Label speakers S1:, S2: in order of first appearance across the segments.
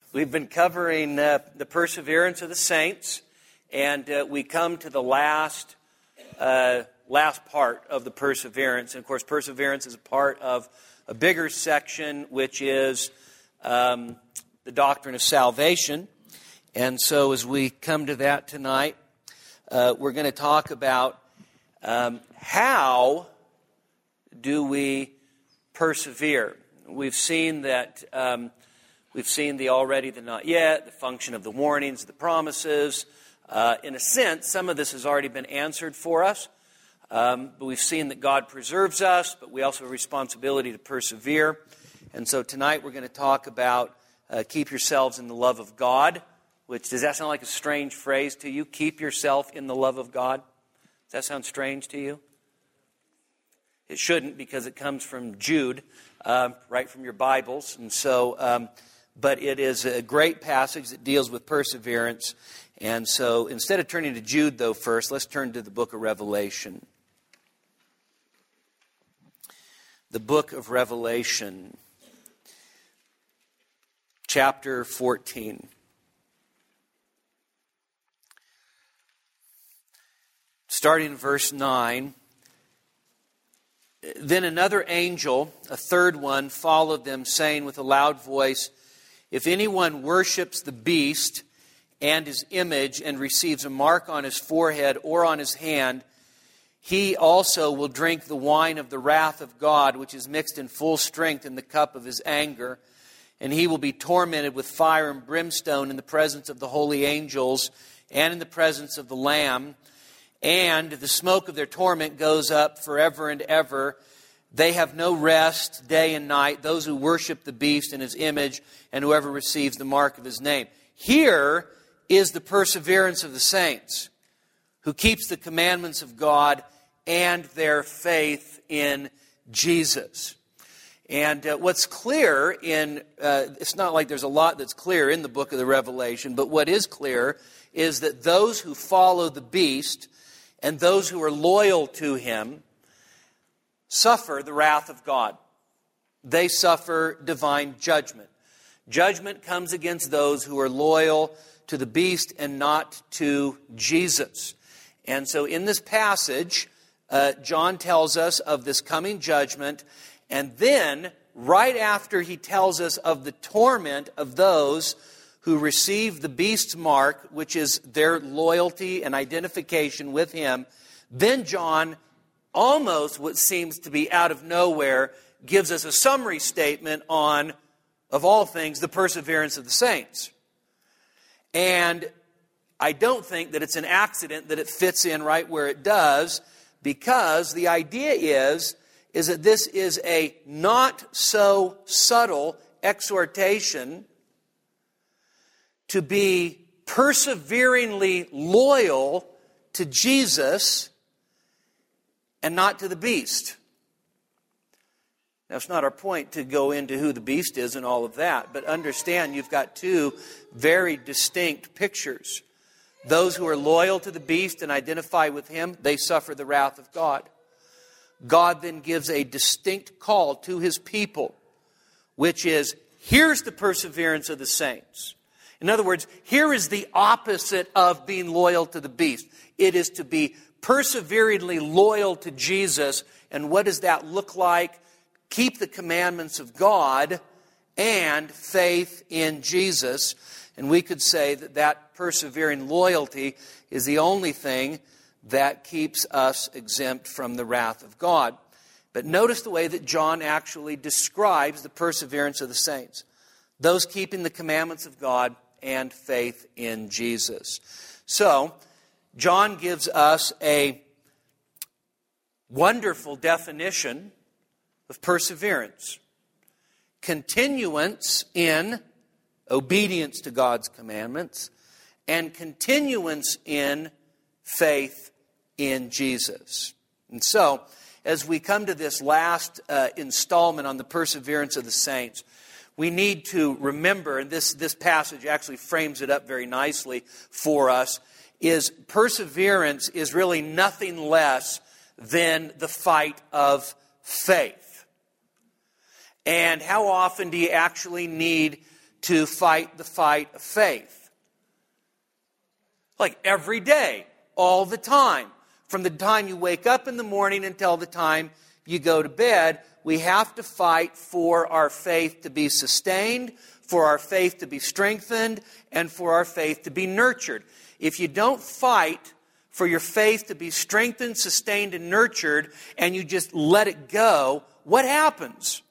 S1: We've been covering the perseverance of the saints, and we come to the last part of the perseverance. And of course, perseverance is a part of a bigger section, which is the doctrine of salvation. And so as we come to that tonight, we're going to talk about how do we persevere. We've seen that we've seen the already, the not yet, the function of the warnings, the promises. In a sense, some of this has already been answered for us. But we've seen that God preserves us, but we also have a responsibility to persevere. And so tonight we're going to talk about keep yourselves in the love of God. Which, does that sound like a strange phrase to you? Keep yourself in the love of God? Does that sound strange to you? It shouldn't, because it comes from Jude, right from your Bibles. And so, but it is a great passage that deals with perseverance. And so instead of turning to Jude, though, first, let's turn to the book of Revelation. The book of Revelation, chapter 14. Starting in verse 9, then another angel, a third one, followed them, saying with a loud voice, if anyone worships the beast and his image and receives a mark on his forehead or on his hand, he also will drink the wine of the wrath of God, which is mixed in full strength in the cup of his anger. And he will be tormented with fire and brimstone in the presence of the holy angels and in the presence of the Lamb. And the smoke of their torment goes up forever and ever. They have no rest day and night, those who worship the beast and his image, and whoever receives the mark of his name. Here is the perseverance of the saints, who keeps the commandments of God and their faith in Jesus. And what's clear in, it's not like there's a lot that's clear in the book of the Revelation, but what is clear is that those who follow the beast and those who are loyal to him suffer the wrath of God. They suffer divine judgment. Judgment comes against those who are loyal to the beast and not to Jesus. And so in this passage, John tells us of this coming judgment. And then, right after he tells us of the torment of those who receive the beast's mark, which is their loyalty and identification with him, then John, almost what seems to be out of nowhere, gives us a summary statement on, of all things, the perseverance of the saints. And I don't think that it's an accident that it fits in right where it does, because the idea is that this is a not so subtle exhortation to be perseveringly loyal to Jesus and not to the beast. Now, it's not our point to go into who the beast is and all of that, but understand you've got two very distinct pictures. Those who are loyal to the beast and identify with him, they suffer the wrath of God. God then gives a distinct call to his people, which is, here's the perseverance of the saints. In other words, here is the opposite of being loyal to the beast. It is to be perseveringly loyal to Jesus. And what does that look like? Keep the commandments of God and faith in Jesus. And we could say that that persevering loyalty is the only thing that keeps us exempt from the wrath of God. But notice the way that John actually describes the perseverance of the saints. Those keeping the commandments of God and faith in Jesus. So, John gives us a wonderful definition of perseverance. Continuance in obedience to God's commandments and continuance in faith in Jesus. And so, as we come to this last installment on the perseverance of the saints, we need to remember, and this passage actually frames it up very nicely for us, is perseverance is really nothing less than the fight of faith. And how often do you actually need to fight the fight of faith. Like every day, all the time. From the time you wake up in the morning until the time you go to bed, we have to fight for our faith to be sustained, for our faith to be strengthened, and for our faith to be nurtured. If you don't fight for your faith to be strengthened, sustained, and nurtured, and you just let it go, what happens?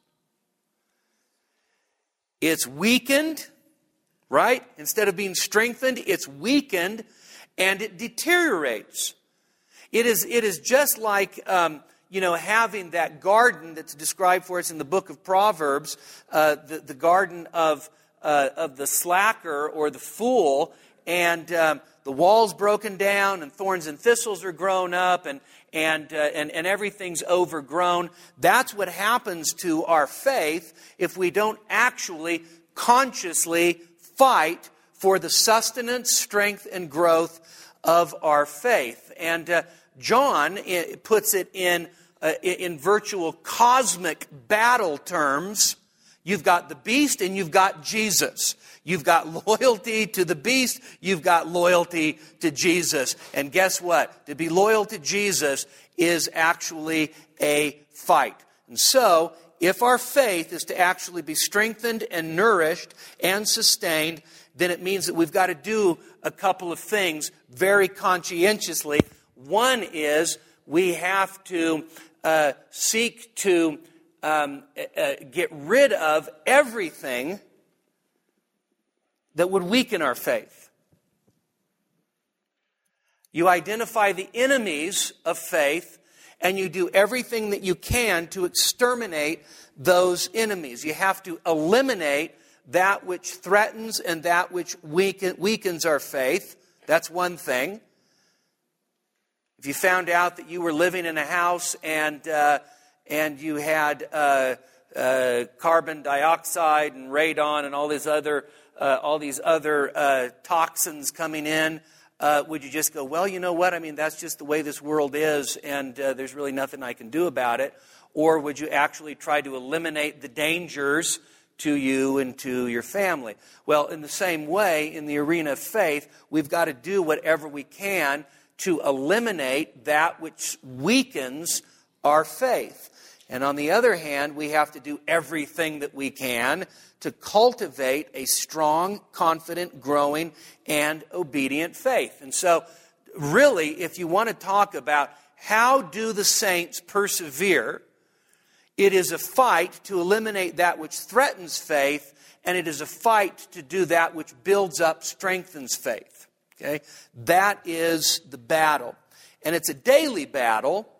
S1: It's weakened, right? Instead of being strengthened, it's weakened, and it deteriorates. It is just like having that garden that's described for us in the book of Proverbs, the garden of the slacker or the fool, and the wall's broken down, and thorns and thistles are grown up, and everything's overgrown. That's what happens to our faith if we don't actually consciously fight for the sustenance, strength, and growth of our faith. And John puts it in virtual cosmic battle terms. You've got the beast and you've got Jesus. You've got loyalty to the beast. You've got loyalty to Jesus. And guess what? To be loyal to Jesus is actually a fight. And so, if our faith is to actually be strengthened and nourished and sustained, then it means that we've got to do a couple of things very conscientiously. One is we have to seek to get rid of everything that would weaken our faith. You identify the enemies of faith, and you do everything that you can to exterminate those enemies. You have to eliminate that which threatens and that which weakens our faith. That's one thing. If you found out that you were living in a house and you had carbon dioxide and radon and all these other toxins coming in, would you just go, well, you know what? I mean, that's just the way this world is, and there's really nothing I can do about it? Or would you actually try to eliminate the dangers to you and to your family? Well, in the same way, in the arena of faith, we've got to do whatever we can to eliminate that which weakens our faith. And on the other hand, we have to do everything that we can to cultivate a strong, confident, growing, and obedient faith. And so, really, if you want to talk about how do the saints persevere, it is a fight to eliminate that which threatens faith, and it is a fight to do that which builds up, strengthens faith. Okay? That is the battle. And it's a daily battle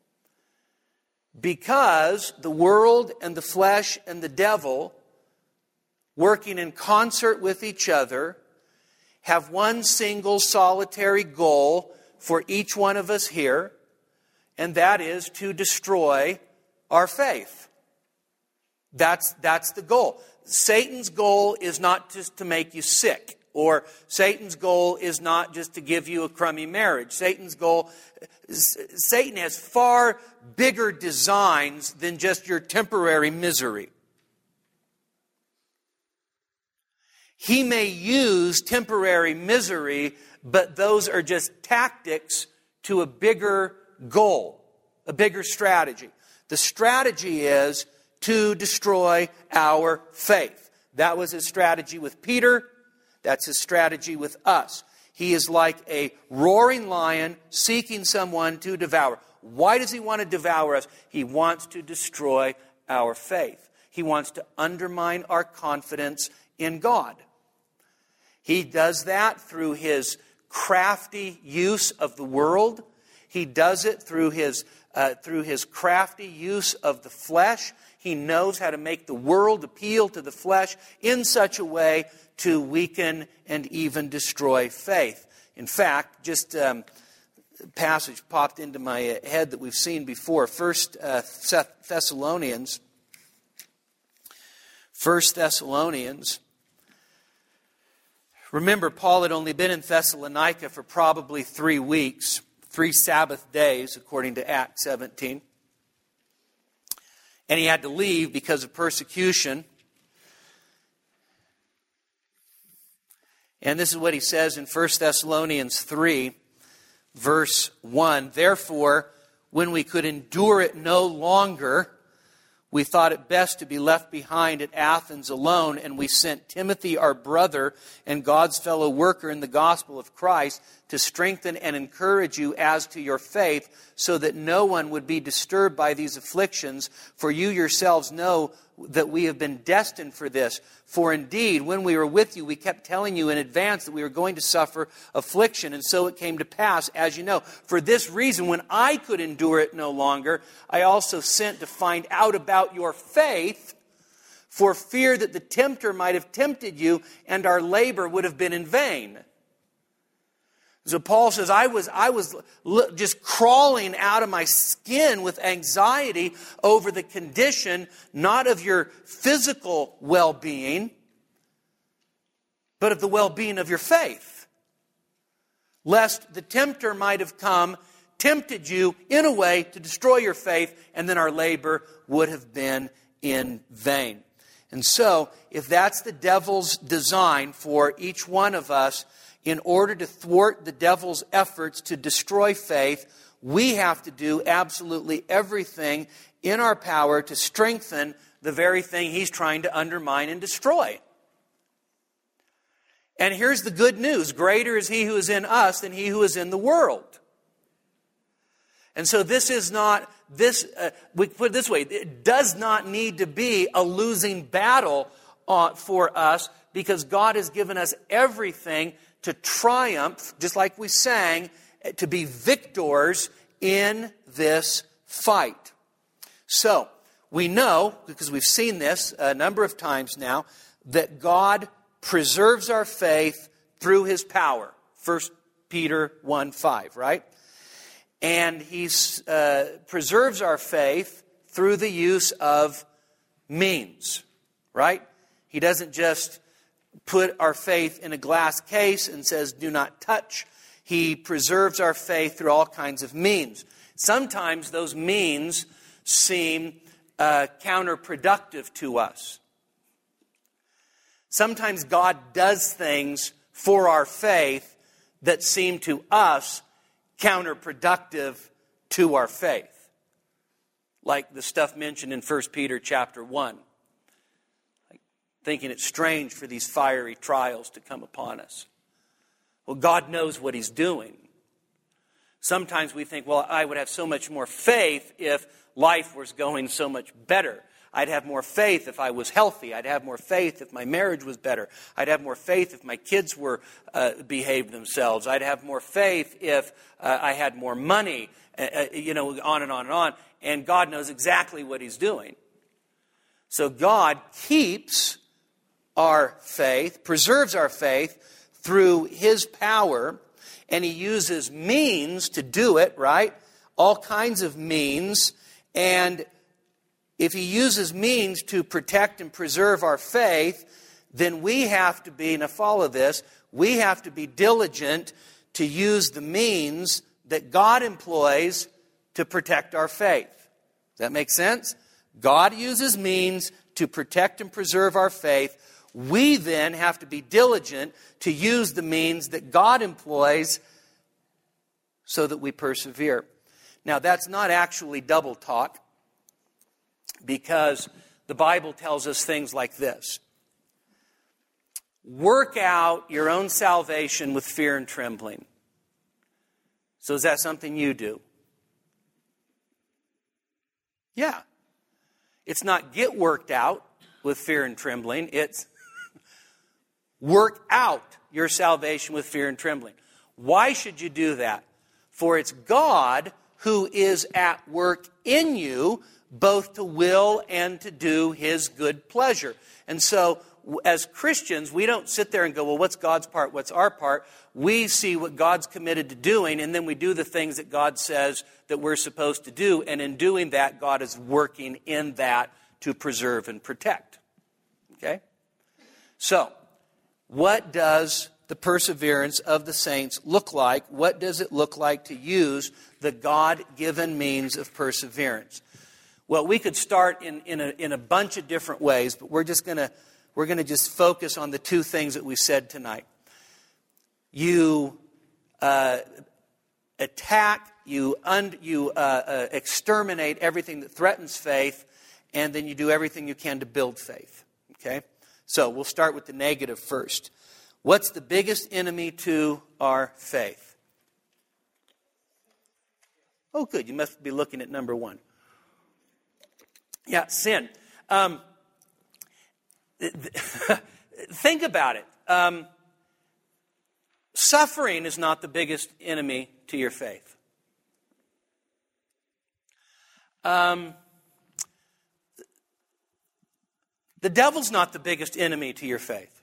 S1: because the world and the flesh and the devil, working in concert with each other, have one single solitary goal for each one of us here, and that is to destroy our faith. That's the goal. Satan's goal is not just to make you sick, or Satan's goal is not just to give you a crummy marriage. Satan has far bigger designs than just your temporary misery. He may use temporary misery, but those are just tactics to a bigger goal, a bigger strategy. The strategy is to destroy our faith. That was his strategy with Peter. That's his strategy with us. He is like a roaring lion seeking someone to devour. Why does he want to devour us? He wants to destroy our faith. He wants to undermine our confidence in God. He does that through his crafty use of the world. He does it through his crafty use of the flesh. He knows how to make the world appeal to the flesh in such a way to weaken and even destroy faith. In fact, just a passage popped into my head that we've seen before. 1 Thessalonians. Remember, Paul had only been in Thessalonica for probably 3 weeks, 3 Sabbath days, according to Acts 17. And he had to leave because of persecution. And this is what he says in 1 Thessalonians 3, verse 1. Therefore, when we could endure it no longer, we thought it best to be left behind at Athens alone, and we sent Timothy, our brother and God's fellow worker in the gospel of Christ, to strengthen and encourage you as to your faith, so that no one would be disturbed by these afflictions, for you yourselves know that we have been destined for this. For indeed, when we were with you, we kept telling you in advance that we were going to suffer affliction, and so it came to pass, as you know. For this reason, when I could endure it no longer, I also sent to find out about your faith, for fear that the tempter might have tempted you, and our labor would have been in vain. So Paul says, I was just crawling out of my skin with anxiety over the condition, not of your physical well-being, but of the well-being of your faith. Lest the tempter might have come, tempted you in a way to destroy your faith, and then our labor would have been in vain. And so, if that's the devil's design for each one of us, in order to thwart the devil's efforts to destroy faith, we have to do absolutely everything in our power to strengthen the very thing he's trying to undermine and destroy. And here's the good news. Greater is he who is in us than he who is in the world. And so this is not, we put it this way, it does not need to be a losing battle for us, because God has given us everything to triumph, just like we sang, to be victors in this fight. So, we know, because we've seen this a number of times now, that God preserves our faith through His power. 1 Peter 1:5, right? And He preserves our faith through the use of means, right? He doesn't just put our faith in a glass case and says, do not touch. He preserves our faith through all kinds of means. Sometimes those means seem counterproductive to us. Sometimes God does things for our faith that seem to us counterproductive to our faith. Like the stuff mentioned in 1 Peter chapter 1. Thinking it's strange for these fiery trials to come upon us. Well, God knows what He's doing. Sometimes we think, well, I would have so much more faith if life was going so much better. I'd have more faith if I was healthy. I'd have more faith if my marriage was better. I'd have more faith if my kids were behaved themselves. I'd have more faith if I had more money, on and on and on. And God knows exactly what He's doing. So God keeps our faith, preserves our faith through His power, and He uses means to do it, right? All kinds of means. And if He uses means to protect and preserve our faith, then we have to be, now follow this, we have to be diligent to use the means that God employs to protect our faith. Does that make sense? God uses means to protect and preserve our faith. We then have to be diligent to use the means that God employs so that we persevere. Now, that's not actually double talk, because the Bible tells us things like this. Work out your own salvation with fear and trembling. So is that something you do? Yeah. It's not get worked out with fear and trembling. It's work out your salvation with fear and trembling. Why should you do that? For it's God who is at work in you, both to will and to do His good pleasure. And so, as Christians, we don't sit there and go, well, what's God's part? What's our part? We see what God's committed to doing, and then we do the things that God says that we're supposed to do. And in doing that, God is working in that to preserve and protect. Okay? So, what does the perseverance of the saints look like? What does it look like to use the God-given means of perseverance? Well, we could start in a bunch of different ways, but we're going to just focus on the two things that we said tonight. you attack, you exterminate everything that threatens faith, and then you do everything you can to build faith. Okay? So we'll start with the negative first. What's the biggest enemy to our faith? Oh, good. You must be looking at number one. Yeah, sin. Think about it. Suffering is not the biggest enemy to your faith. The devil's not the biggest enemy to your faith.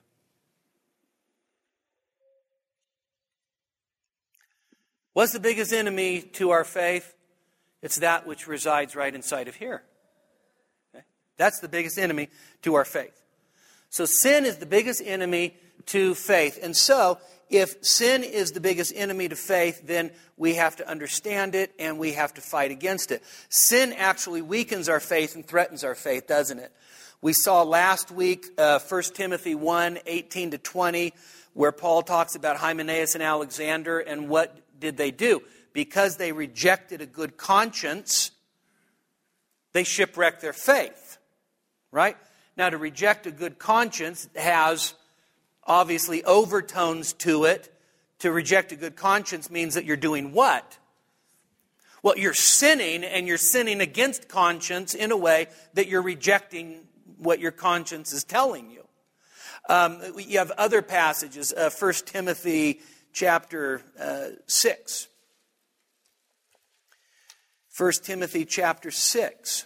S1: What's the biggest enemy to our faith? It's that which resides right inside of here. Okay? That's the biggest enemy to our faith. So sin is the biggest enemy to faith. And so, if sin is the biggest enemy to faith, then we have to understand it and we have to fight against it. Sin actually weakens our faith and threatens our faith, doesn't it? We saw last week 1 Timothy 1, 18 to 20, where Paul talks about Hymenaeus and Alexander, and what did they do? Because they rejected a good conscience, they shipwrecked their faith, right? Now, to reject a good conscience has obviously overtones to it. To reject a good conscience means that you're doing what? Well, you're sinning, and you're sinning against conscience in a way that you're rejecting what your conscience is telling you. You have other passages, 1 Timothy chapter 6. 1 Timothy chapter 6.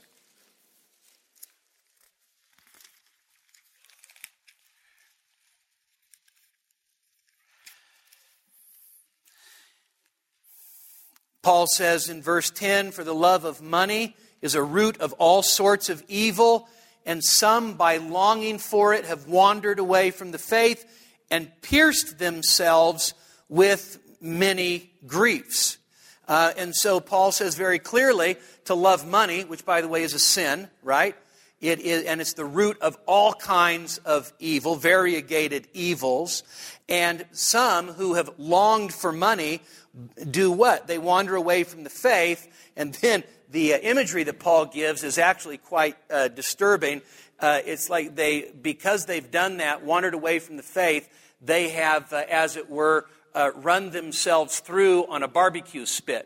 S1: Paul says in verse 10, "For the love of money is a root of all sorts of evil, and some by longing for it have wandered away from the faith and pierced themselves with many griefs." And so Paul says very clearly to love money, which by the way is a sin, right? It is, and it's the root of all kinds of evil, variegated evils. And some who have longed for money do what? They wander away from the faith. And then the imagery that Paul gives is actually quite disturbing. It's like because they've done that, wandered away from the faith, they have, as it were, run themselves through on a barbecue spit.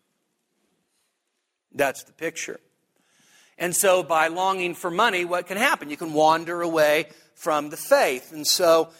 S1: That's the picture. And so by longing for money, what can happen? You can wander away from the faith. And so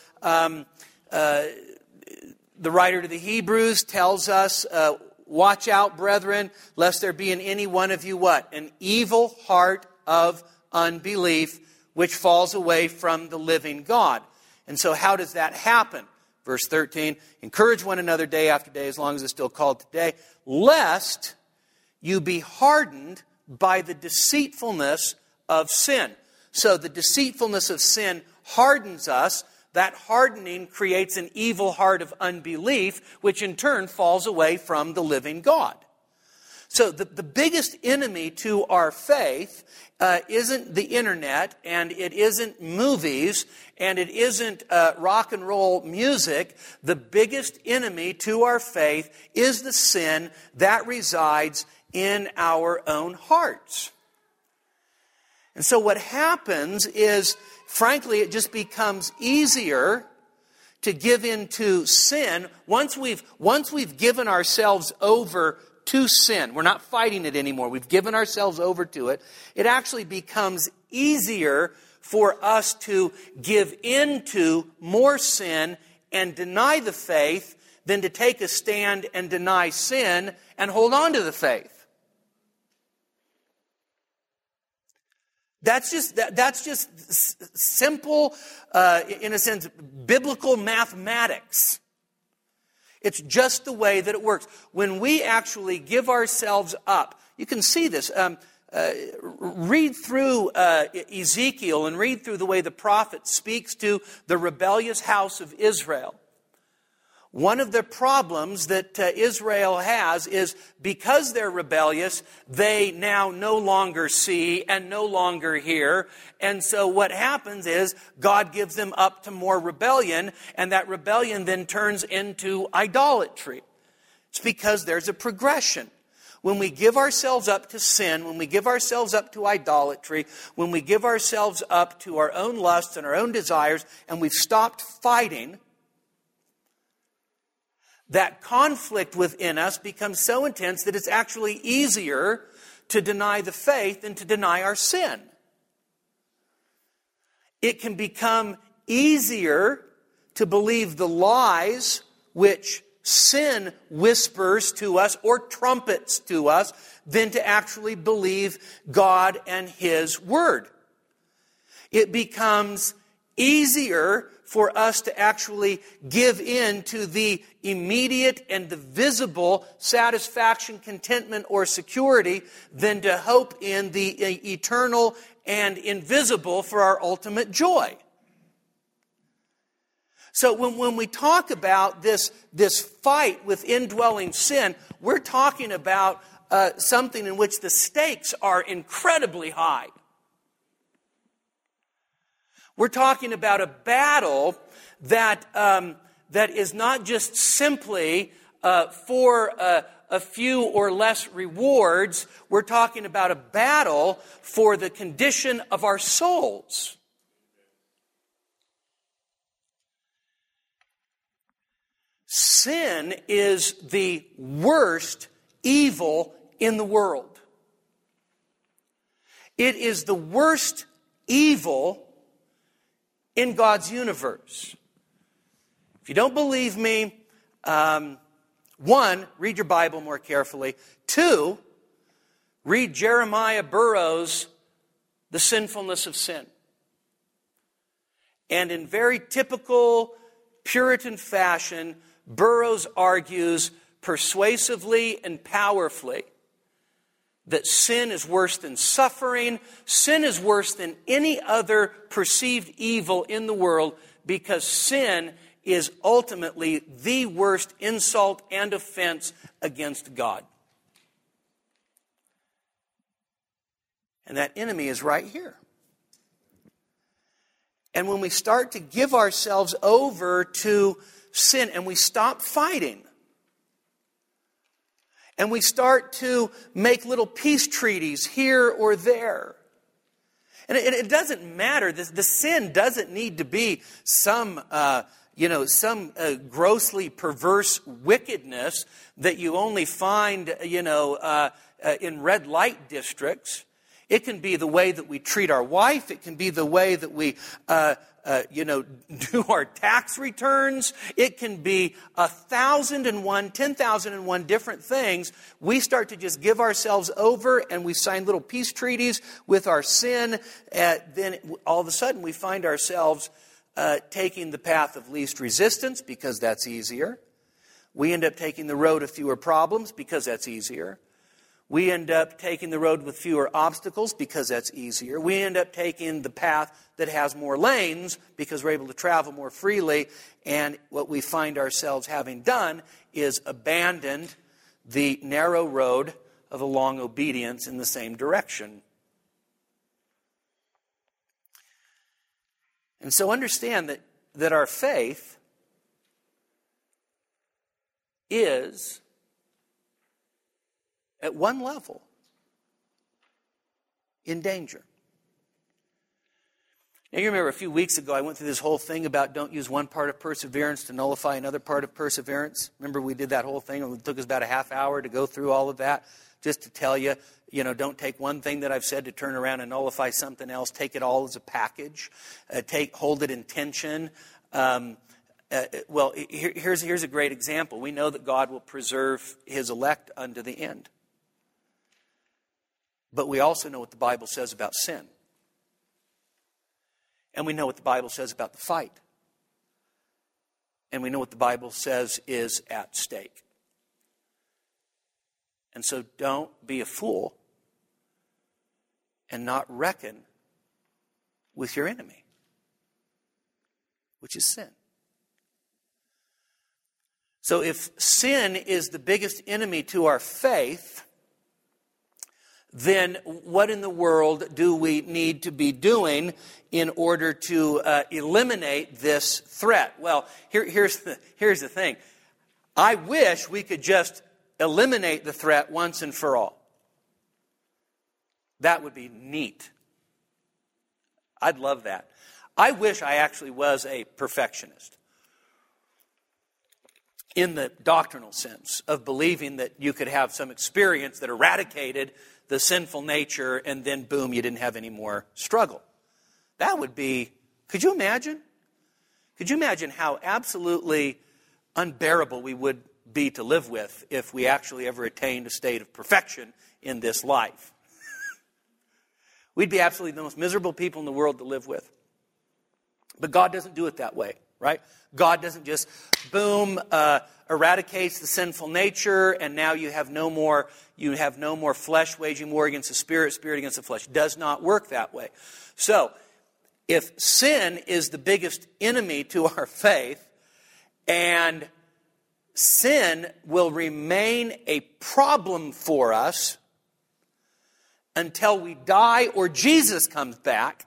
S1: the writer to the Hebrews tells us, "Watch out, brethren, lest there be in any one of you" what? "An evil heart of unbelief, which falls away from the living God." And so how does that happen? Verse 13, "Encourage one another day after day, as long as it's still called today, lest you be hardened by the deceitfulness of sin." So the deceitfulness of sin hardens us. That hardening creates an evil heart of unbelief, which in turn falls away from the living God. So the biggest enemy to our faith isn't the internet, and it isn't movies, and it isn't rock and roll music. The biggest enemy to our faith is the sin that resides in our own hearts. And so what happens is, frankly, it just becomes easier to give in to sin once we've given ourselves over to sin. We're not fighting it anymore. We've given ourselves over to it. It actually becomes easier for us to give in to more sin and deny the faith than to take a stand and deny sin and hold on to the faith. That's just simple, in a sense, biblical mathematics. It's just the way that it works. When we actually give ourselves up, you can see this. Read through Ezekiel and read through the way the prophet speaks to the rebellious house of Israel. One of the problems that Israel has is because they're rebellious, they now no longer see and no longer hear. And so what happens is God gives them up to more rebellion, and that rebellion then turns into idolatry. It's because there's a progression. When we give ourselves up to sin, when we give ourselves up to idolatry, when we give ourselves up to our own lusts and our own desires, and we've stopped fighting, that conflict within us becomes so intense that it's actually easier to deny the faith than to deny our sin. It can become easier to believe the lies which sin whispers to us or trumpets to us than to actually believe God and His Word. It becomes easier for us to actually give in to the immediate and the visible satisfaction, contentment, or security than to hope in the eternal and invisible for our ultimate joy. So when we talk about this fight with indwelling sin, we're talking about something in which the stakes are incredibly high. We're talking about a battle that is not just simply for a few or less rewards. We're talking about a battle for the condition of our souls. Sin is the worst evil in the world. It is the worst evil in God's universe. If you don't believe me, one, read your Bible more carefully. Two, read Jeremiah Burroughs' The Sinfulness of Sin. And in very typical Puritan fashion, Burroughs argues persuasively and powerfully that sin is worse than suffering. Sin is worse than any other perceived evil in the world because sin is ultimately the worst insult and offense against God. And that enemy is right here. And when we start to give ourselves over to sin and we stop fighting, and we start to make little peace treaties here or there. And it doesn't matter. The sin doesn't need to be some grossly perverse wickedness that you only find, in red light districts. It can be the way that we treat our wife. It can be the way that we, do our tax returns. It can be 10,001 different things. We start to just give ourselves over and we sign little peace treaties with our sin. Then all of a sudden we find ourselves taking the path of least resistance because that's easier. We end up taking the road of fewer problems because that's easier. We end up taking the road with fewer obstacles because that's easier. We end up taking the path that has more lanes because we're able to travel more freely. And what we find ourselves having done is abandoned the narrow road of a long obedience in the same direction. And so understand that our faith is at one level in danger. Now you remember a few weeks ago I went through this whole thing about don't use one part of perseverance to nullify another part of perseverance. Remember we did that whole thing and it took us about a half hour to go through all of that just to tell you, don't take one thing that I've said to turn around and nullify something else. Take it all as a package. Hold it in tension. Here's a great example. We know that God will preserve His elect unto the end. But we also know what the Bible says about sin. And we know what the Bible says about the fight. And we know what the Bible says is at stake. And so don't be a fool and not reckon with your enemy, which is sin. So if sin is the biggest enemy to our faith, then what in the world do we need to be doing in order to eliminate this threat? Well, here's the thing. I wish we could just eliminate the threat once and for all. That would be neat. I'd love that. I wish I actually was a perfectionist in the doctrinal sense of believing that you could have some experience that eradicated the sinful nature and then boom, you didn't have any more struggle. That would be, could you imagine? Could you imagine how absolutely unbearable we would be to live with if we actually ever attained a state of perfection in this life? We'd be absolutely the most miserable people in the world to live with. But God doesn't do it that way, right? God doesn't just, boom, eradicates the sinful nature, and now you have no more flesh waging war against the spirit, spirit against the flesh. It does not work that way. So, if sin is the biggest enemy to our faith, and sin will remain a problem for us until we die or Jesus comes back,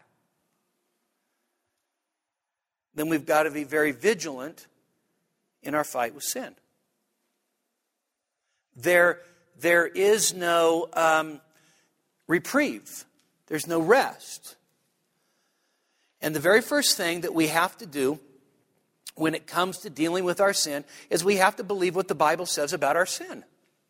S1: then we've got to be very vigilant in our fight with sin. There is no reprieve. There's no rest. And the very first thing that we have to do when it comes to dealing with our sin is we have to believe what the Bible says about our sin.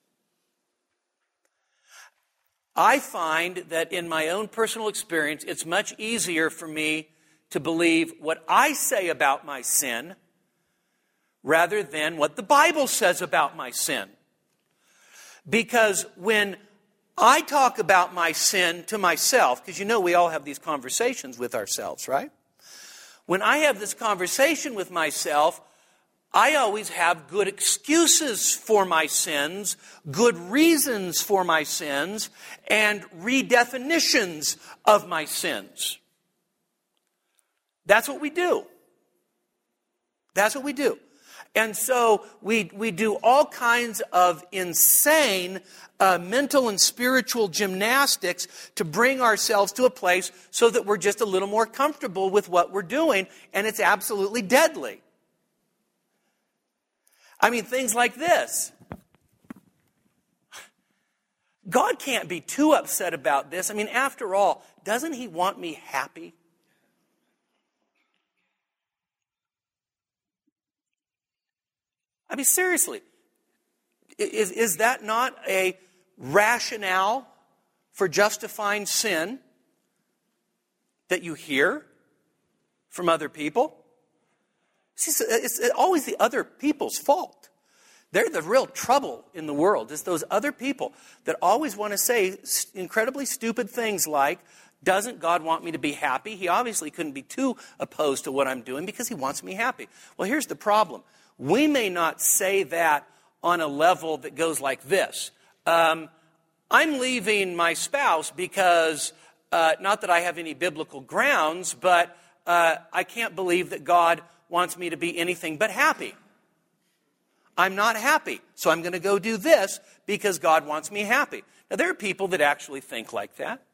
S1: I find that in my own personal experience, it's much easier for me to believe what I say about my sin rather than what the Bible says about my sin. Because when I talk about my sin to myself, because you know we all have these conversations with ourselves, right? When I have this conversation with myself, I always have good excuses for my sins, good reasons for my sins, and redefinitions of my sins. That's what we do. That's what we do. And so we do all kinds of insane mental and spiritual gymnastics to bring ourselves to a place so that we're just a little more comfortable with what we're doing, and it's absolutely deadly. I mean, things like this. God can't be too upset about this. I mean, after all, doesn't He want me happy? I mean, seriously, is that not a rationale for justifying sin that you hear from other people? See, it's always the other people's fault. They're the real trouble in the world. It's those other people that always want to say incredibly stupid things like, doesn't God want me to be happy? He obviously couldn't be too opposed to what I'm doing because He wants me happy. Well, here's the problem. We may not say that on a level that goes like this. I'm leaving my spouse because, not that I have any biblical grounds, but I can't believe that God wants me to be anything but happy. I'm not happy, so I'm going to go do this because God wants me happy. Now, there are people that actually think like that.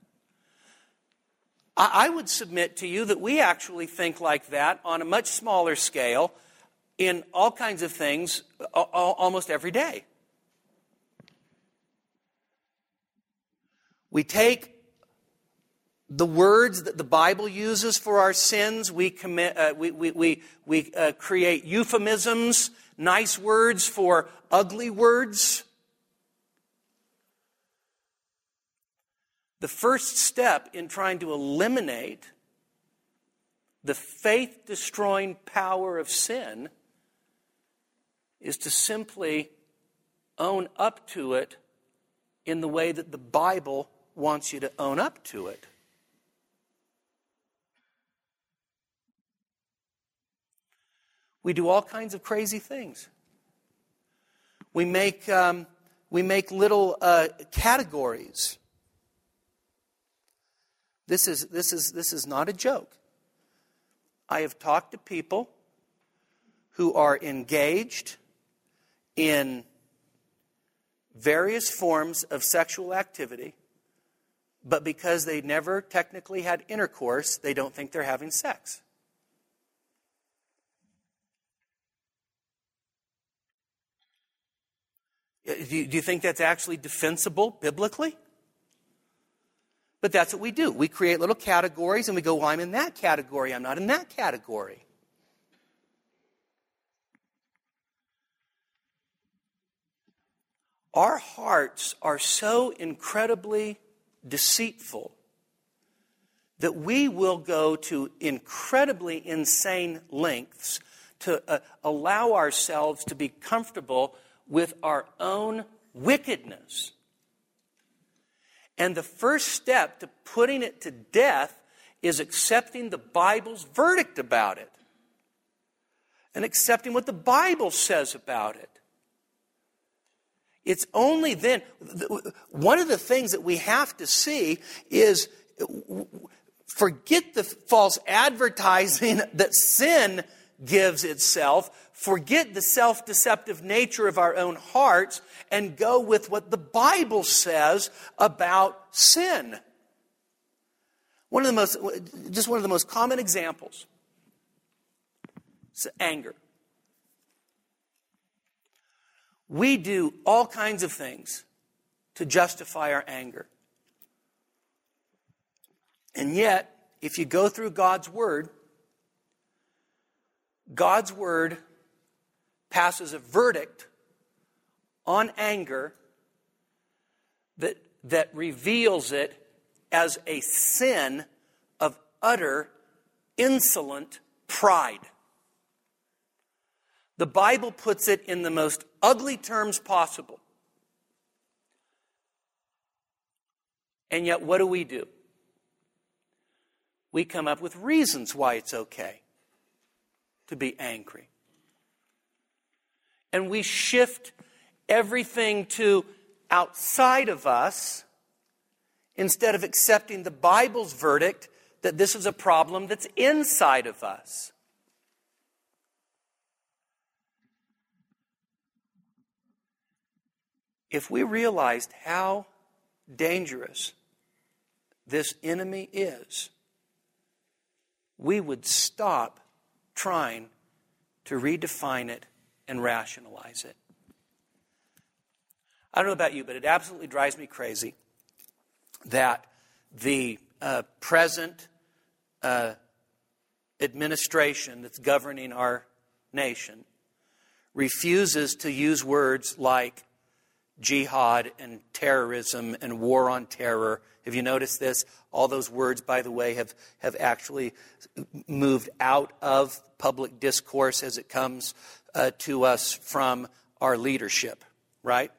S1: I would submit to you that we actually think like that on a much smaller scale in all kinds of things almost every day. We take the words that the Bible uses for our sins, we create euphemisms, nice words for ugly words. The first step in trying to eliminate the faith-destroying power of sin is to simply own up to it in the way that the Bible wants you to own up to it. We do all kinds of crazy things. We make little categories. This is not a joke. I have talked to people who are engaged in various forms of sexual activity, but because they never technically had intercourse, they don't think they're having sex. Do you think that's actually defensible biblically? But that's what we do. We create little categories and we go, well, I'm in that category. I'm not in that category. Our hearts are so incredibly deceitful that we will go to incredibly insane lengths to allow ourselves to be comfortable with our own wickedness. And the first step to putting it to death is accepting the Bible's verdict about it. And accepting what the Bible says about it. It's only then, one of the things that we have to see is, forget the false advertising that sin gives itself, forget the self-deceptive nature of our own hearts, and go with what the Bible says about sin. One of the most common examples is anger. We do all kinds of things to justify our anger. And yet, if you go through God's Word passes a verdict on anger that reveals it as a sin of utter, insolent pride. The Bible puts it in the most ugly terms possible. And yet, what do? We come up with reasons why it's okay to be angry. And we shift everything to outside of us instead of accepting the Bible's verdict that this is a problem that's inside of us. If we realized how dangerous this enemy is, we would stop trying to redefine it and rationalize it. I don't know about you, but it absolutely drives me crazy that the present administration that's governing our nation refuses to use words like jihad and terrorism and war on terror. Have you noticed this? All those words, by the way, have actually moved out of public discourse as it comes to us from our leadership, right?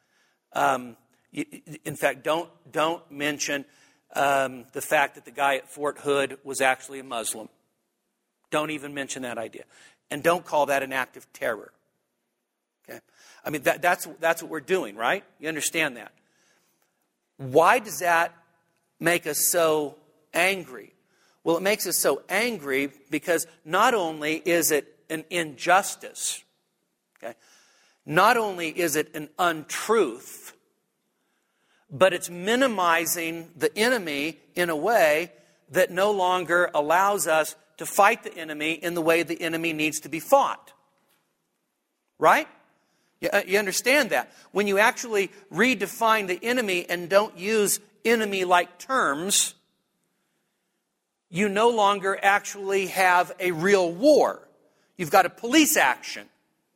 S1: In fact, don't mention the fact that the guy at Fort Hood was actually a Muslim. Don't even mention that idea. And don't call that an act of terror. Okay? I mean, that's what we're doing, right? You understand that. Why does that make us so angry? Well, it makes us so angry because not only is it an injustice, okay, not only is it an untruth, but it's minimizing the enemy in a way that no longer allows us to fight the enemy in the way the enemy needs to be fought. Right? You understand that. When you actually redefine the enemy and don't use enemy-like terms, you no longer actually have a real war. You've got a police action.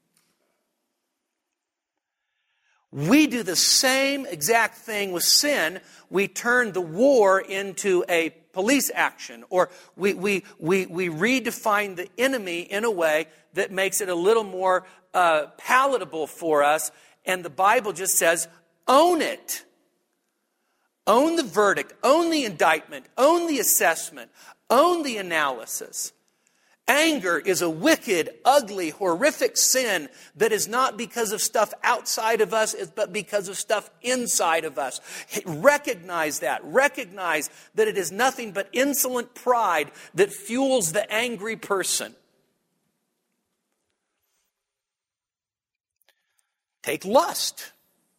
S1: We do the same exact thing with sin. We turn the war into a police action, or we redefine the enemy in a way that makes it a little more palatable for us. And the Bible just says, own it. Own the verdict. Own the indictment. Own the assessment. Own the analysis. Anger is a wicked, ugly, horrific sin that is not because of stuff outside of us, but because of stuff inside of us. Recognize that. Recognize that it is nothing but insolent pride that fuels the angry person. Take lust.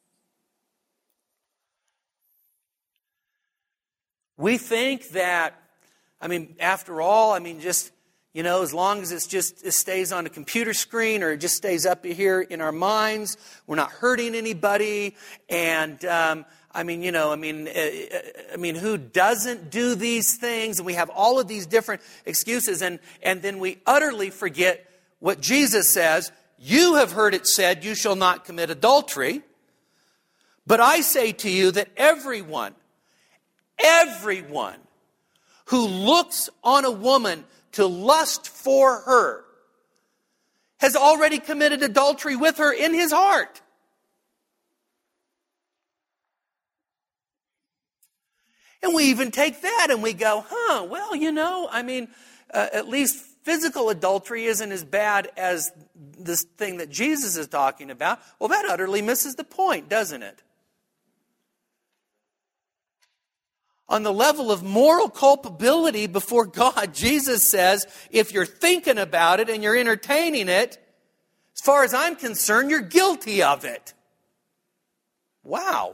S1: We think that, after all, just, as long as it stays on a computer screen or it just stays up here in our minds, we're not hurting anybody. And, who doesn't do these things? And we have all of these different excuses. And then we utterly forget what Jesus says. You have heard it said, you shall not commit adultery. But I say to you that everyone who looks on a woman to lust for her has already committed adultery with her in his heart. And we even take that and we go, at least physical adultery isn't as bad as this thing that Jesus is talking about. Well, that utterly misses the point, doesn't it? On the level of moral culpability before God, Jesus says, if you're thinking about it and you're entertaining it, as far as I'm concerned, you're guilty of it. Wow.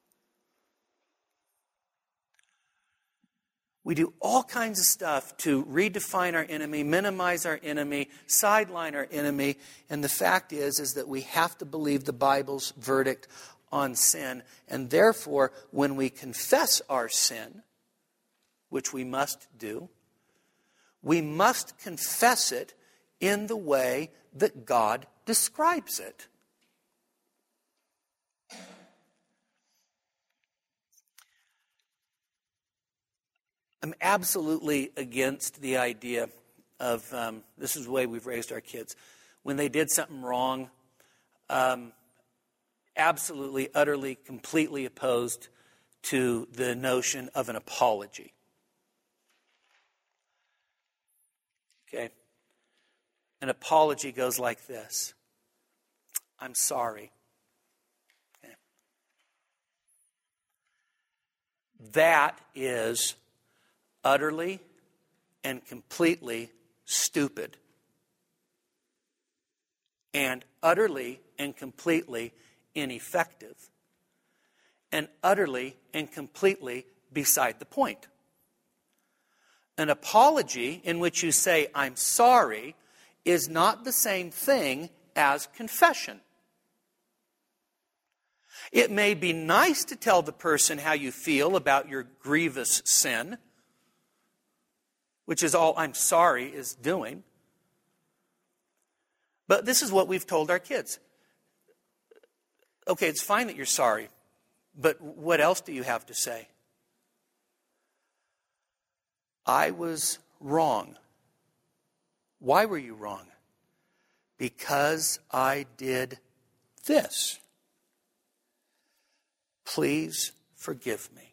S1: We do all kinds of stuff to redefine our enemy, minimize our enemy, sideline our enemy. And the fact is that we have to believe the Bible's verdict on sin. And therefore, when we confess our sin, which we must do, we must confess it in the way that God describes it. I'm absolutely against the idea of, this is the way we've raised our kids, when they did something wrong, absolutely, utterly, completely opposed to the notion of an apology. Okay? An apology goes like this. I'm sorry. Okay? That is utterly and completely stupid. And utterly and completely ineffective. And utterly and completely beside the point. An apology in which you say, I'm sorry, is not the same thing as confession. It may be nice to tell the person how you feel about your grievous sin, which is all I'm sorry is doing. But this is what we've told our kids. Okay, it's fine that you're sorry, but what else do you have to say? I was wrong. Why were you wrong? Because I did this. Please forgive me.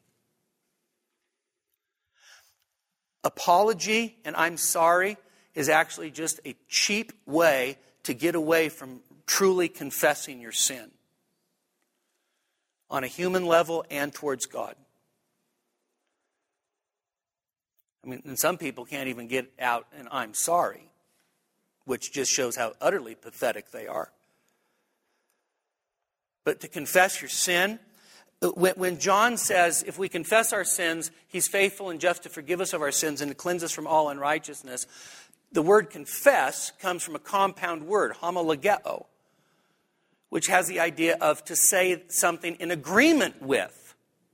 S1: Apology and I'm sorry is actually just a cheap way to get away from truly confessing your sin. On a human level and towards God. And some people can't even get out an I'm sorry, which just shows how utterly pathetic they are. But to confess your sin, when John says, if we confess our sins, he's faithful and just to forgive us of our sins and to cleanse us from all unrighteousness, the word confess comes from a compound word, homologeo, which has the idea of to say something in agreement with.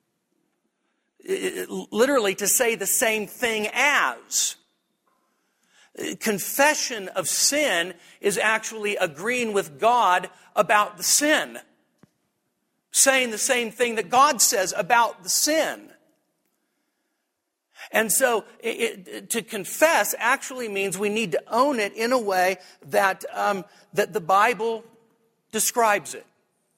S1: Literally to say the same thing as. Confession of sin is actually agreeing with God about the sin. Saying the same thing that God says about the sin. And so to confess actually means we need to own it in a way that that the Bible describes it.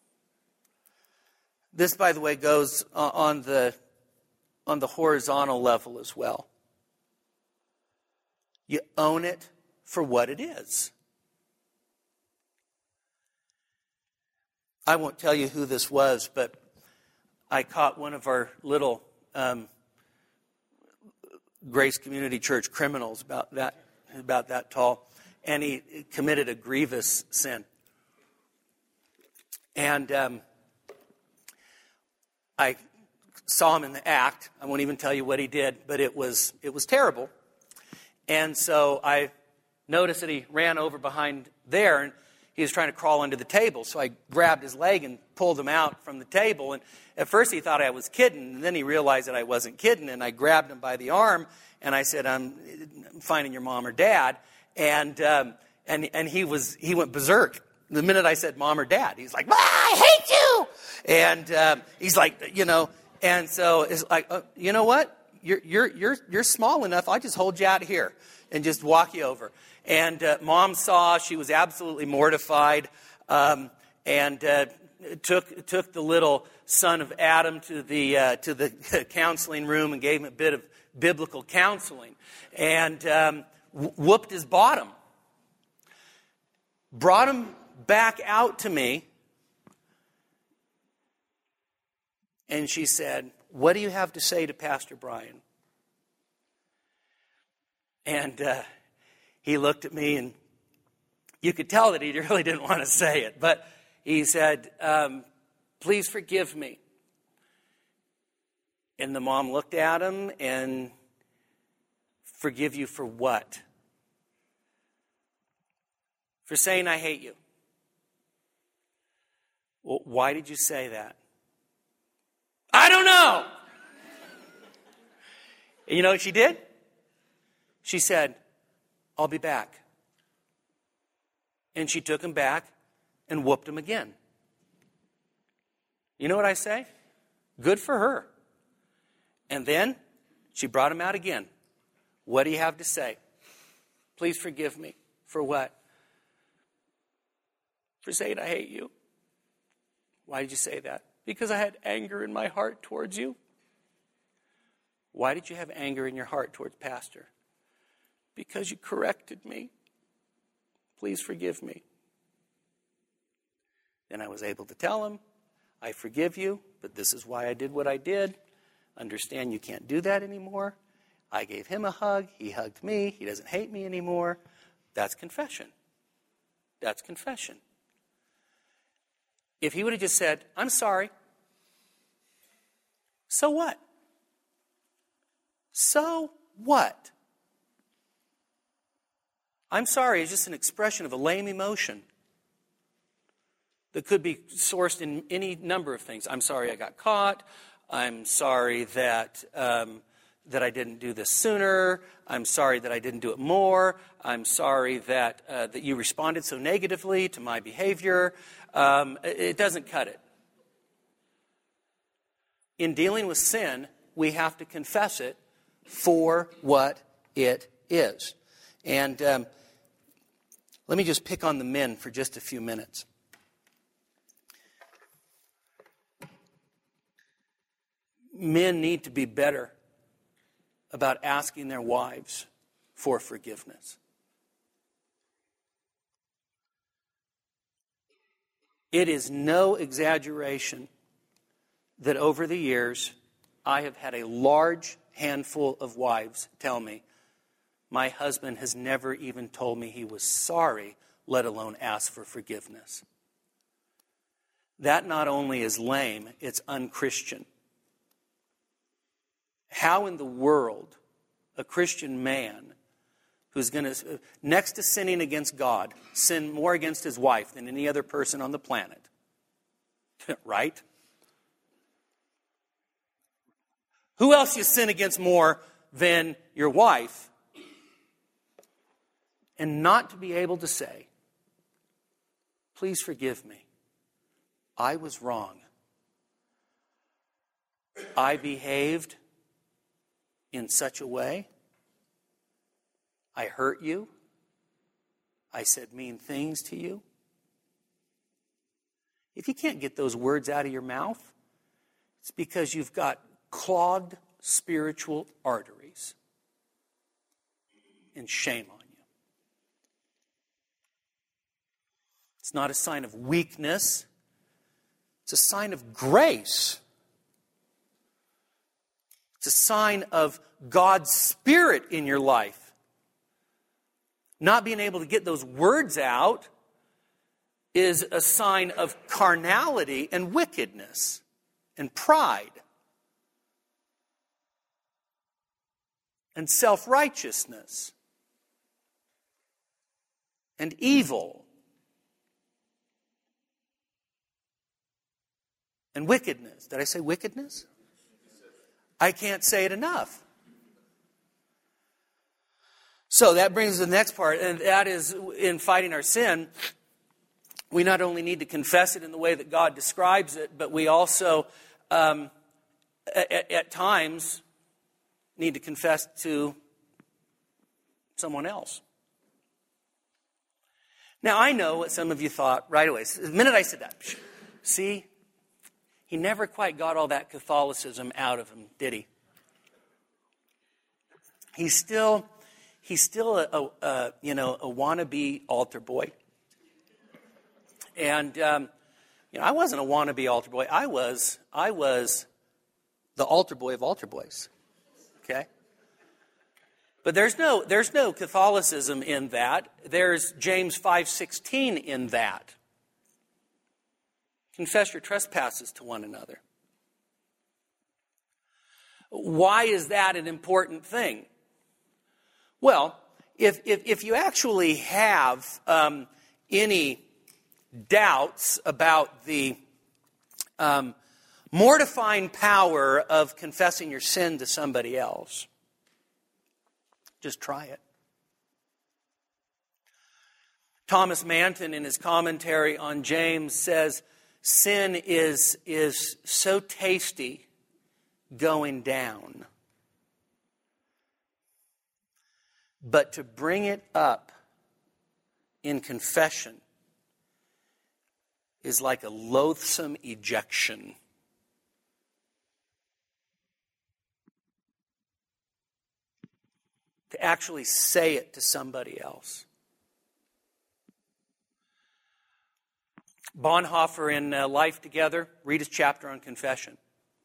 S1: This, by the way, goes on the horizontal level as well. You own it for what it is. I won't tell you who this was, but I caught one of our little Grace Community Church criminals about that tall, and he committed a grievous sin. And I saw him in the act. I won't even tell you what he did, but it was terrible. And so I noticed that he ran over behind there, and he was trying to crawl under the table. So I grabbed his leg and pulled him out from the table. And at first he thought I was kidding, and then he realized that I wasn't kidding. And I grabbed him by the arm, and I said, "I'm finding your mom or dad." And he went berserk. The minute I said mom or dad, he's like, "I hate you!" And he's like, and so it's like, you know what? You're small enough. I'll just hold you out here and just walk you over. And Mom saw. She was absolutely mortified, and took the little son of Adam to the counseling room and gave him a bit of biblical counseling, and whooped his bottom. Brought him back out to me, and she said, "What do you have to say to Pastor Brian?" And he looked at me, and you could tell that he really didn't want to say it, but he said, "Please forgive me." And the mom looked at him, and, "Forgive you for what?" "For saying I hate you." "Well, why did you say that?" "I don't know." And you know what she did? She said, "I'll be back." And she took him back and whooped him again. You know what I say? Good for her. And then she brought him out again. "What do you have to say?" "Please forgive me." "For what?" "For saying I hate you." "Why did you say that?" "Because I had anger in my heart towards you." "Why did you have anger in your heart towards Pastor?" "Because you corrected me. Please forgive me." Then I was able to tell him, "I forgive you, but this is why I did what I did. Understand you can't do that anymore." I gave him a hug. He hugged me. He doesn't hate me anymore. That's confession. That's confession. If he would have just said, "I'm sorry," so what? So what? I'm sorry is just an expression of a lame emotion that could be sourced in any number of things. I'm sorry I got caught. I'm sorry that I didn't do this sooner. I'm sorry that I didn't do it more. I'm sorry that you responded so negatively to my behavior. It doesn't cut it. In dealing with sin, we have to confess it for what it is. And let me just pick on the men for just a few minutes. Men need to be better about asking their wives for forgiveness. It is no exaggeration that over the years, I have had a large handful of wives tell me, my husband has never even told me he was sorry, let alone ask for forgiveness. That not only is lame, it's unchristian. How in the world a Christian man who's going to, next to sinning against God, sin more against his wife than any other person on the planet? Right? Who else you sin against more than your wife? And not to be able to say, please forgive me. I was wrong. I behaved in such a way. I hurt you. I said mean things to you. If you can't get those words out of your mouth, it's because you've got clogged spiritual arteries. And shame on you. It's not a sign of weakness. It's a sign of grace. It's a sign of God's Spirit in your life. Not being able to get those words out is a sign of carnality and wickedness and pride and self-righteousness and evil and wickedness. Did I say wickedness? I can't say it enough. So that brings us to the next part, and that is in fighting our sin, we not only need to confess it in the way that God describes it, but we also, at times, need to confess to someone else. Now, I know what some of you thought right away. The minute I said that, see, he never quite got all that Catholicism out of him, did he? He's still a wannabe altar boy. And I wasn't a wannabe altar boy. I was the altar boy of altar boys. Okay? But there's no Catholicism in that. There's James 5:16 in that. Confess your trespasses to one another. Why is that an important thing? Well, if you actually have any doubts about the mortifying power of confessing your sin to somebody else, just try it. Thomas Manton, in his commentary on James, says, sin is so tasty going down, but to bring it up in confession is like a loathsome ejection. To actually say it to somebody else. Bonhoeffer in Life Together, read his chapter on confession.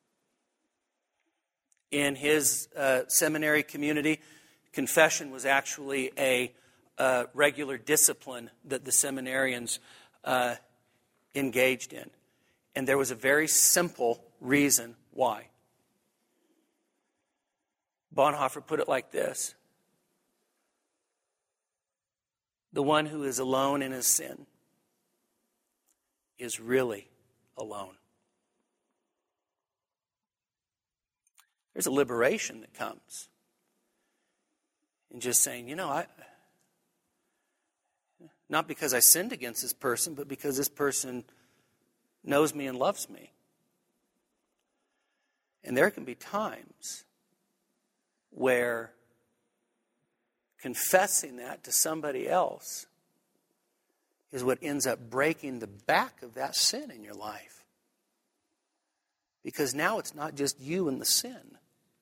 S1: In his seminary community, confession was actually a regular discipline that the seminarians engaged in. And there was a very simple reason why. Bonhoeffer put it like this: the one who is alone in his sin is really alone. There's a liberation that comes in just saying, not because I sinned against this person, but because this person knows me and loves me. And there can be times where confessing that to somebody else is what ends up breaking the back of that sin in your life. Because now it's not just you and the sin.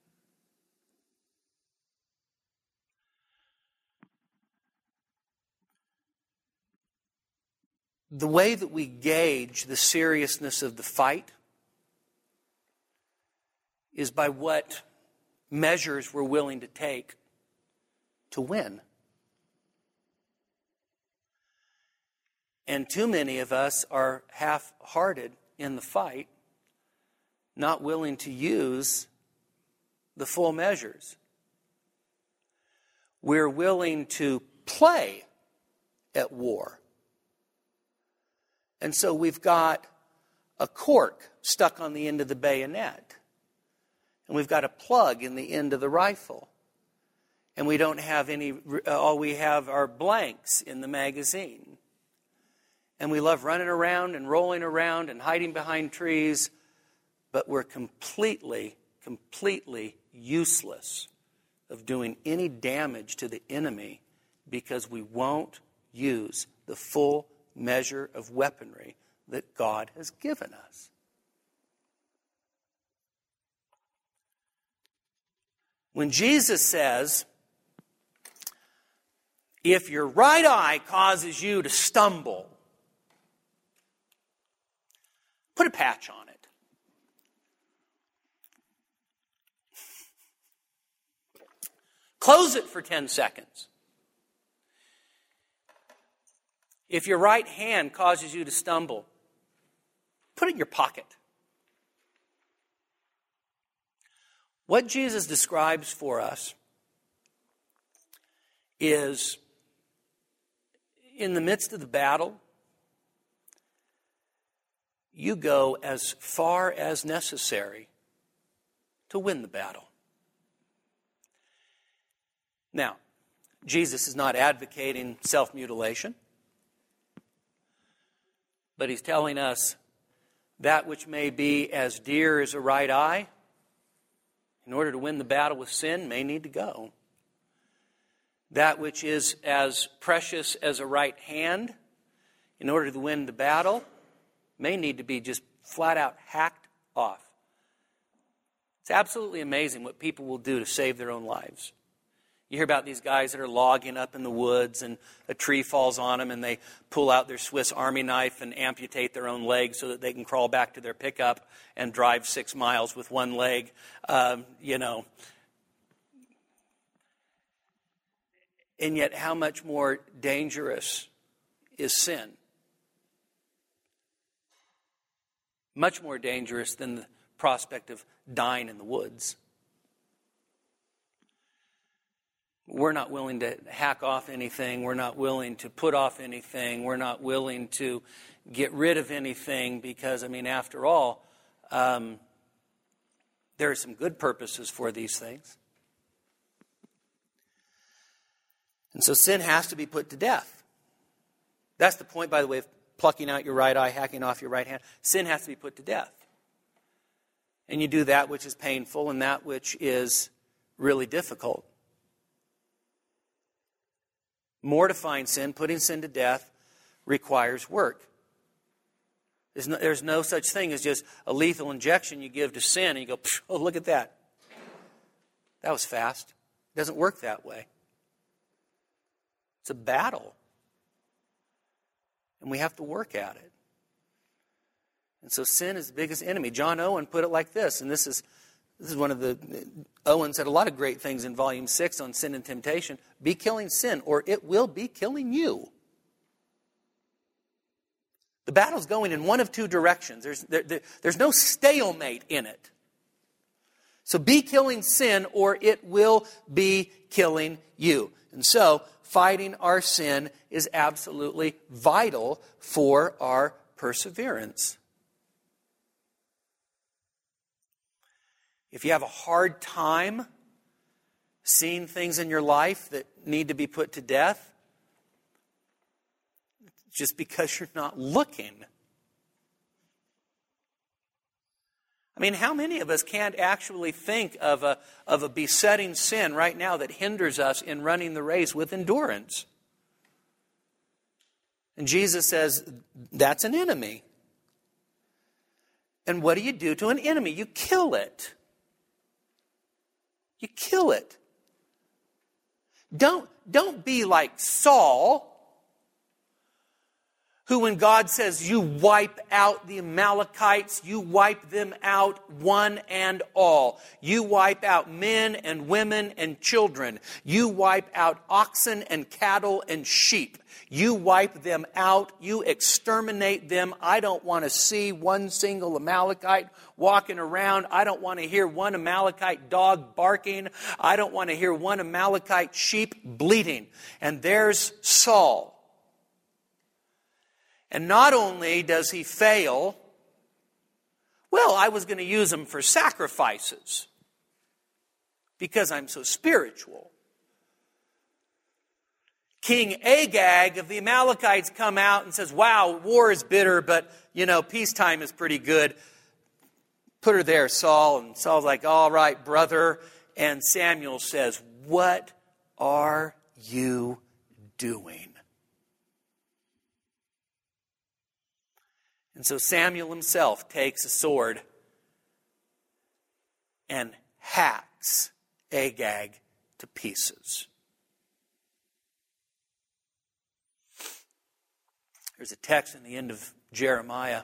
S1: The way that we gauge the seriousness of the fight is by what measures we're willing to take to win. And too many of us are half-hearted in the fight, not willing to use the full measures. We're willing to play at war. And so we've got a cork stuck on the end of the bayonet. And we've got a plug in the end of the rifle. And we don't have any, all we have are blanks in the magazine. And we love running around and rolling around and hiding behind trees. But we're completely useless of doing any damage to the enemy because we won't use the full measure of weaponry that God has given us. When Jesus says, if your right eye causes you to stumble, put a patch on it. Close it for 10 seconds. If your right hand causes you to stumble, put it in your pocket. What Jesus describes for us is, in the midst of the battle, you go as far as necessary to win the battle. Now, Jesus is not advocating self-mutilation, but he's telling us that which may be as dear as a right eye, in order to win the battle with sin, may need to go. That which is as precious as a right hand, in order to win the battle, may need to be just flat out hacked off. It's absolutely amazing what people will do to save their own lives. You hear about these guys that are logging up in the woods and a tree falls on them and they pull out their Swiss Army knife and amputate their own leg so that they can crawl back to their pickup and drive 6 miles with one leg. And yet how much more dangerous is sin? Much more dangerous than the prospect of dying in the woods. We're not willing to hack off anything. We're not willing to put off anything. We're not willing to get rid of anything because, after all, there are some good purposes for these things. And so sin has to be put to death. That's the point, by the way, of plucking out your right eye, hacking off your right hand. Sin has to be put to death. And you do that which is painful and that which is really difficult. Mortifying sin, putting sin to death, requires work. There's no such thing as just a lethal injection you give to sin and you go, oh, look at that. That was fast. It doesn't work that way. It's a battle. And we have to work at it. And so sin is the biggest enemy. John Owen put it like this, and this is one of the... Owen said a lot of great things in Volume 6 on sin and temptation. Be killing sin, or it will be killing you. The battle's going in one of two directions. There's no stalemate in it. So be killing sin, or it will be killing you. And so, fighting our sin is absolutely vital for our perseverance. If you have a hard time seeing things in your life that need to be put to death, it's just because you're not looking. How many of us can't actually think of a besetting sin right now that hinders us in running the race with endurance? And Jesus says, that's an enemy. And what do you do to an enemy? You kill it. You kill it. Don't be like Saul, who when God says you wipe out the Amalekites, you wipe them out one and all. You wipe out men and women and children. You wipe out oxen and cattle and sheep. You wipe them out. You exterminate them. I don't want to see one single Amalekite walking around. I don't want to hear one Amalekite dog barking. I don't want to hear one Amalekite sheep bleating. And there's Saul. And not only does he fail, I was going to use him for sacrifices because I'm so spiritual. King Agag of the Amalekites come out and says, wow, war is bitter, but, peacetime is pretty good. Put her there, Saul. And Saul's like, all right, brother. And Samuel says, what are you doing? And so Samuel himself takes a sword and hacks Agag to pieces. There's a text in the end of Jeremiah.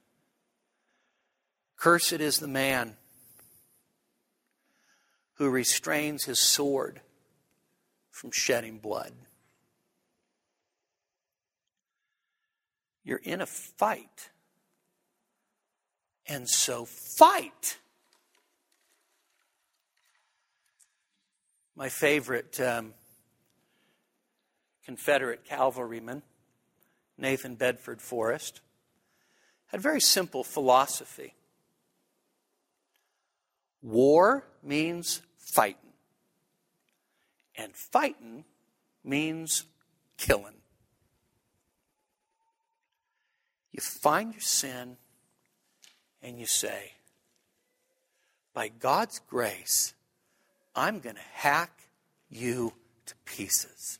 S1: Cursed is the man who restrains his sword from shedding blood. You're in a fight. And so fight. My favorite Confederate cavalryman, Nathan Bedford Forrest, had a very simple philosophy. War means fighting. And fighting means killing. You find your sin and you say, by God's grace, I'm going to hack you to pieces.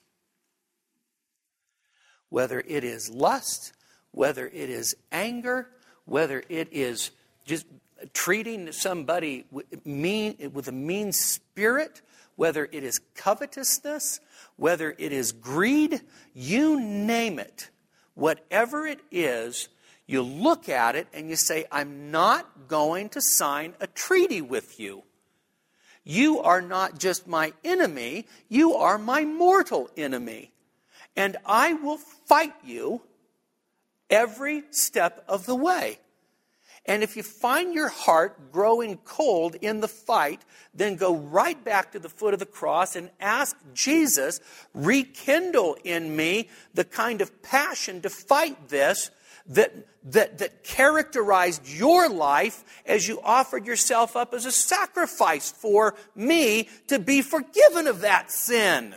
S1: Whether it is lust, whether it is anger, whether it is just treating somebody with a mean spirit, whether it is covetousness, whether it is greed, you name it. Whatever it is, you look at it and you say, I'm not going to sign a treaty with you. You are not just my enemy, you are my mortal enemy. And I will fight you every step of the way. And if you find your heart growing cold in the fight, then go right back to the foot of the cross and ask Jesus, rekindle in me the kind of passion to fight this that characterized your life as you offered yourself up as a sacrifice for me to be forgiven of that sin.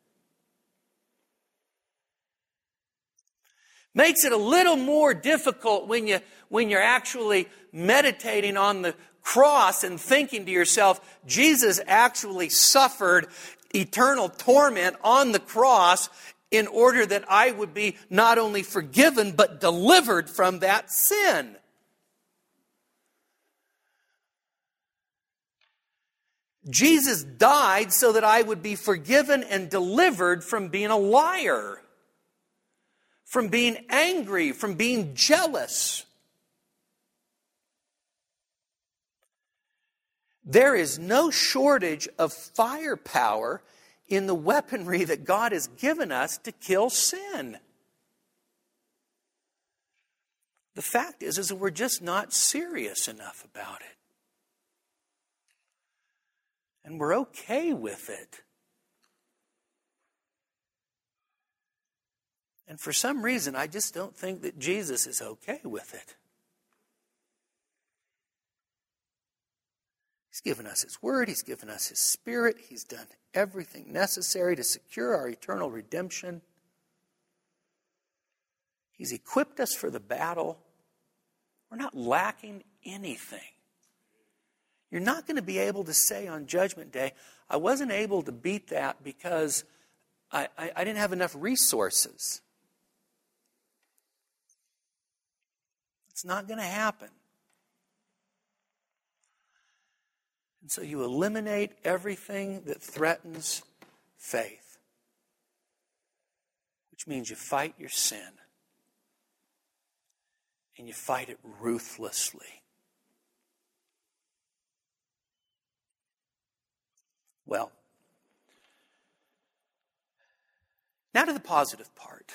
S1: Makes it a little more difficult when you're actually meditating on the cross and thinking to yourself, Jesus actually suffered eternal torment on the cross in order that I would be not only forgiven but delivered from that sin. Jesus died so that I would be forgiven and delivered from being a liar, from being angry, from being jealous. There is no shortage of firepower in the weaponry that God has given us to kill sin. The fact is that we're just not serious enough about it. And we're okay with it. And for some reason, I just don't think that Jesus is okay with it. He's given us His Word. He's given us His Spirit. He's done everything necessary to secure our eternal redemption. He's equipped us for the battle. We're not lacking anything. You're not going to be able to say on Judgment Day, I wasn't able to beat that because I didn't have enough resources. It's not going to happen. And so you eliminate everything that threatens faith, which means you fight your sin, and you fight it ruthlessly. Well, now to the positive part.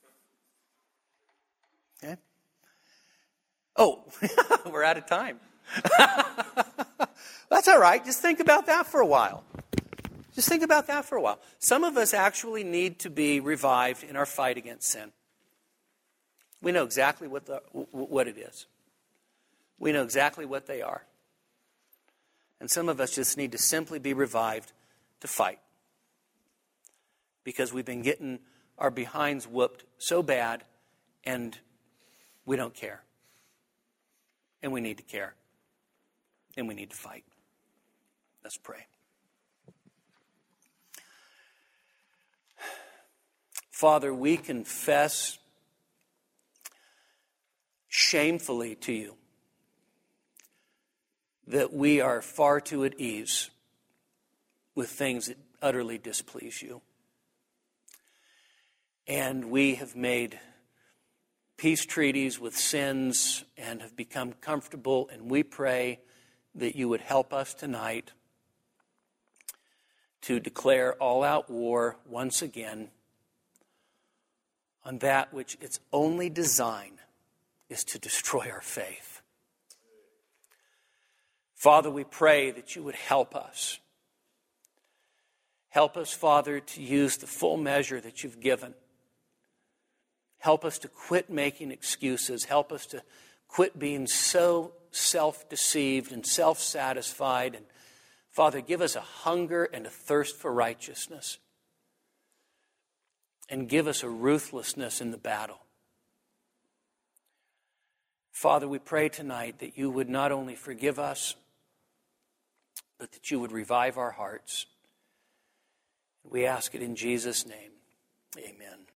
S1: Okay? Oh, we're out of time. That's all right. Just think about that for a while. Just think about that for a while. Some of us actually need to be revived in our fight against sin. We know exactly what it is. We know exactly what they are. And some of us just need to simply be revived to fight. Because we've been getting our behinds whooped so bad and we don't care. And we need to care. And we need to fight. Let's pray. Father, we confess shamefully to you that we are far too at ease with things that utterly displease you. And we have made peace treaties with sins and have become comfortable, and we pray that you would help us tonight to declare all-out war once again on that which its only design is to destroy our faith. Father, we pray that you would help us. Help us, Father, to use the full measure that you've given. Help us to quit making excuses. Help us to quit being so self-deceived and self-satisfied. And Father, give us a hunger and a thirst for righteousness. And give us a ruthlessness in the battle. Father, we pray tonight that you would not only forgive us, but that you would revive our hearts. We ask it in Jesus' name. Amen.